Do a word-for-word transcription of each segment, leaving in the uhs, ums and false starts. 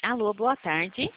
Alô, boa tarde.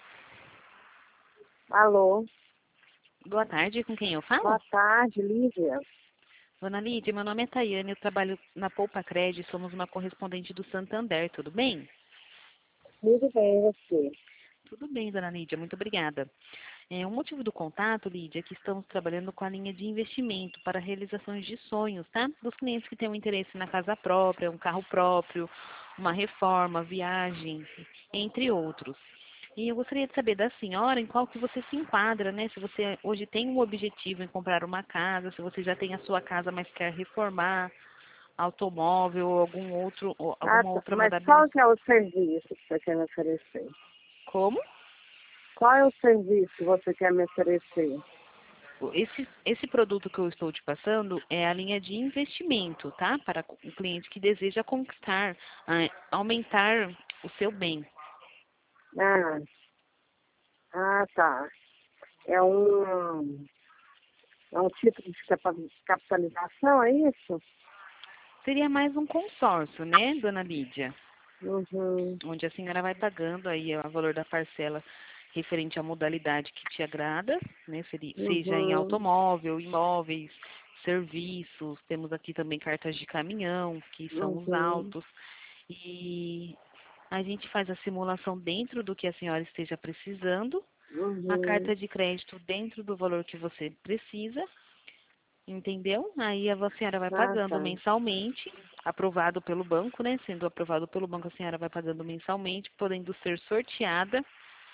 Alô, Boa tarde, com quem eu falo? boa tarde, Lívia. Dona Lídia, meu nome é Tayane, eu trabalho na Poupa Cred, somos uma correspondente do Santander, tudo bem? Tudo bem, e você? Tudo bem, Dona Lídia, muito obrigada. É, o motivo do contato, Lídia, é que estamos trabalhando com a linha de investimento para realizações de sonhos, tá? Dos clientes que têm um interesse na casa própria, um carro próprio, uma reforma, viagem, entre outros. E eu gostaria de saber da senhora em qual que você se enquadra, né? Se você hoje tem um objetivo em comprar uma casa, se você já tem a sua casa, mas quer reformar, automóvel ou algum outro, ou Ah, alguma tá. outra Mas modalidade. qual que é o serviço que você quer me oferecer? Como? Qual é o serviço que você quer me oferecer? Esse, esse produto que eu estou te passando é a linha de investimento, tá? Para o cliente que deseja conquistar, ah, aumentar o seu bem. Ah, ah, tá. É um, é um tipo de capa- capitalização, é isso? Seria mais um consórcio, né, dona Lídia? Uhum, Onde a senhora vai pagando aí o valor da parcela referente à modalidade que te agrada, né? Seria, seja em uhum, automóvel, imóveis, serviços, temos aqui também cartas de caminhão, que são os uhum, autos, e a gente faz a simulação dentro do que a senhora esteja precisando, a uhum. carta de crédito dentro do valor que você precisa, entendeu? Aí a senhora vai Ah, pagando tá. mensalmente, aprovado pelo banco, né? Sendo aprovado pelo banco, a senhora vai pagando mensalmente, podendo ser sorteada.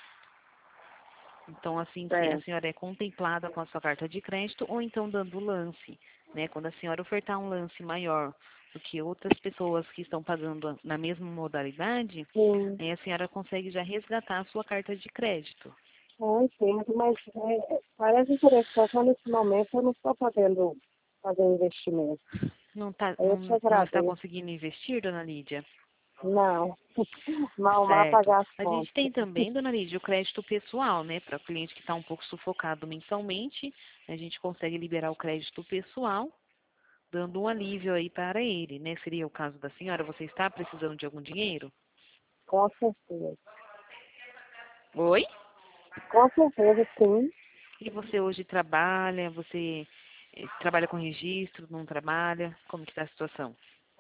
Então, assim que a Certo. senhora é contemplada com a sua carta de crédito, ou então dando lance, né? Quando a senhora ofertar um lance maior do que outras pessoas que estão pagando na mesma modalidade, Sim, aí a senhora consegue já resgatar a sua carta de crédito. eu entendo, mas é, parece interessante, mas nesse momento eu não estou podendo fazer investimento. Não, tá, Aí eu te não, não está agradeço. conseguindo investir, dona Lídia? Não, mal, mal Certo. pagar as A gente contas. tem também, dona Lídia, o crédito pessoal, né? Para o cliente que está um pouco sufocado mensalmente, a gente consegue liberar o crédito pessoal, dando um alívio aí para ele, né? Seria o caso da senhora, você está precisando de algum dinheiro? Com certeza. Oi? Com certeza, sim. E você hoje trabalha, você eh, trabalha com registro, não trabalha? Como que está a situação?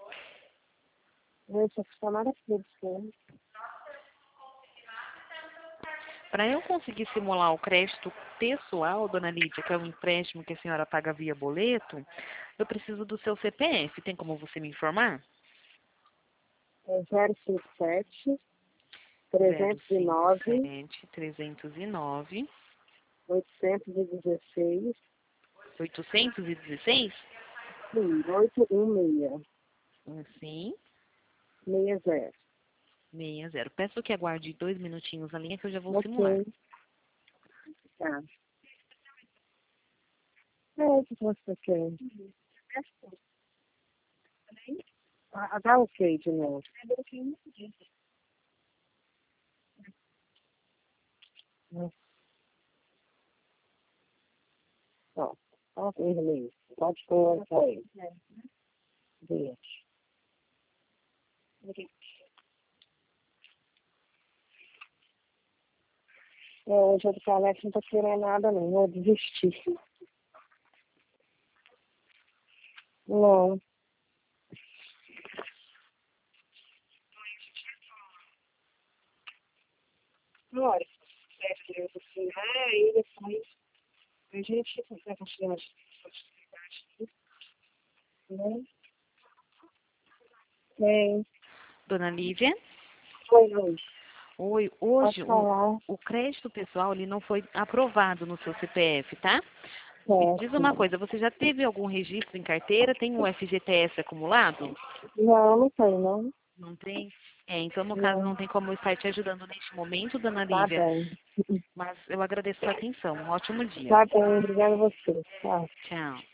Eu sou funcionária pública. Né? Para eu conseguir simular o crédito pessoal, dona Lídia, que é um empréstimo que a senhora paga via boleto, eu preciso do seu C P F. Tem como você me informar? É zero cinco sete, Zero trezentos e cinco nove, sete trezentos e nove oitocentos e dezesseis, oitocentos e dezesseis. sim, oito um seis, Sim, seis zero. seis zero. Peço que aguarde dois minutinhos na linha que eu já vou simular. Ok, tá. É o que você quer. Ah, dá ok de novo. Ó, ó, inglês. Pode pôr aí. Deixa. É, hoje eu do Calec não tô querendo nada, não. Vou desistir. Não. Olha, certo, eu vou assinar e depois a gente vai continuar as atividades, né? Bem, Dona Lívia? foi, Luiz. Oi, Pode hoje o, falar. o crédito pessoal ele não foi aprovado no seu C P F, tá? Me diz uma Certo. coisa, você já teve algum registro em carteira? Tem um F G T S acumulado? Não, não tem, não. Não tem? É, então no caso não Não. tem como eu estar te ajudando neste momento, dona Tá Lívia, bem. mas eu agradeço a atenção. Um ótimo dia. Tá bem, obrigada a você. Tchau. Tchau.